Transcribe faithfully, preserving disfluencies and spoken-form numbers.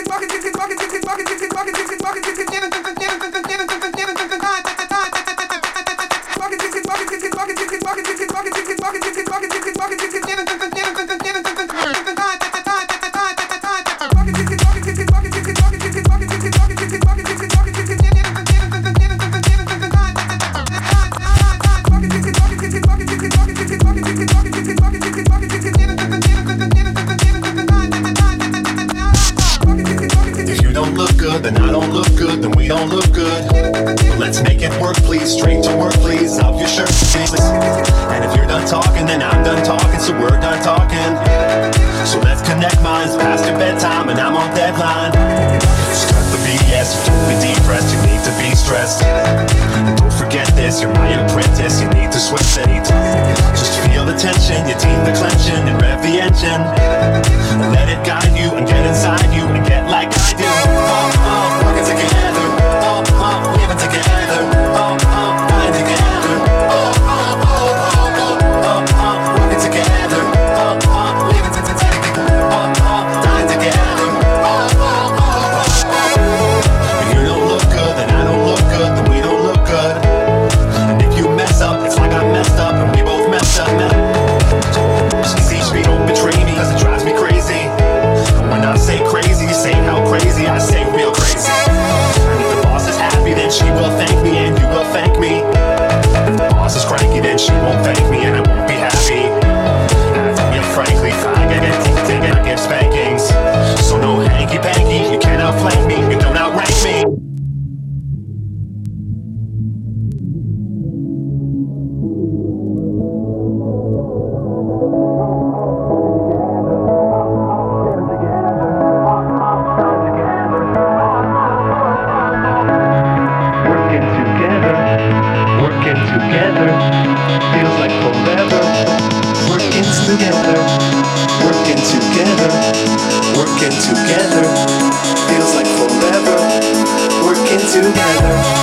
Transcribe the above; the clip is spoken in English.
Then I don't look good, then we don't look good. Let's make it work, please. Straight to work, please. Off your shirt, please. And if you're done talking, then I'm done talking, so we're done talking. So let's connect minds past your bedtime, and I'm on deadline. Just cut the B S, you don't be depressed, you need to be stressed. And don't forget this, you're my apprentice, you need to switch it. Just feel the tension, your teeth are clenching, and rev the engine. And let it guide you, and get inside you, and get like I do. Oh, oh, working together. Oh, oh, living together. Oh, oh, dying together. Oh, oh, oh, oh, oh, oh, oh, working together. Oh, oh, living together. Oh, oh, dying together. Oh, oh, oh, oh, oh. If you don't look good, then I don't look good, then we don't look good. And if you mess up, it's like I messed up, and we both messed up. See, don't betray me, cause it drives me crazy. And when I say crazy, you say how crazy, I say real crazy. And if the boss is happy, then she will thank me, and you will thank me. If the boss is cranky, then she won't thank me, and I won't be happy. And I feel frankly, I get it, take it, I get spankings. So no hanky-panky, you can't outflank me, you don't outrank me. Together, feels like forever, working together.